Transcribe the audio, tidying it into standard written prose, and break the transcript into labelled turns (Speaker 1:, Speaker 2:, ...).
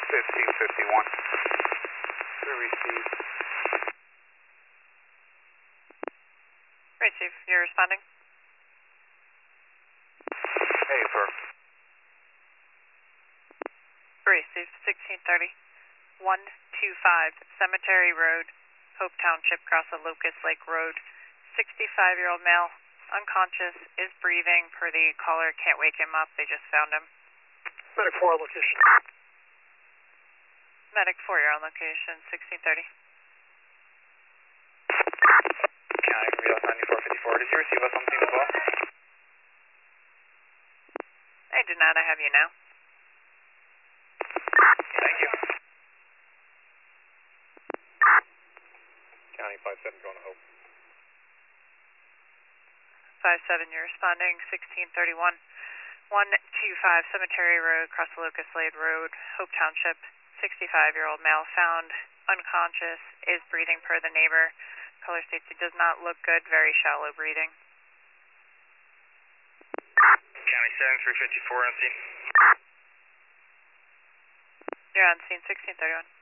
Speaker 1: 1551. Received.
Speaker 2: Right, Chief, you're responding?
Speaker 1: Hey, sir.
Speaker 2: Received, 1630. 125 Cemetery Road, Hope Township, across the Locust Lake Road. 65-year-old male, unconscious, is breathing per the caller, can't wake him up, they just found him.
Speaker 3: Medic 4 location.
Speaker 2: Medic 4, you're on location, 1630.
Speaker 1: County from BLS 9454. Did you receive us on scene as well?
Speaker 2: I do not, I have you now.
Speaker 1: Thank you.
Speaker 3: County 57 going to Hope.
Speaker 2: 57, you're responding, 1631. 125 Cemetery Road, across the Locust Lake Road, Hope Township. 65-year-old male found unconscious, is breathing per the neighbor. Color states he does not look good, very shallow breathing.
Speaker 1: County 7354 on scene.
Speaker 2: You're on scene, 1631.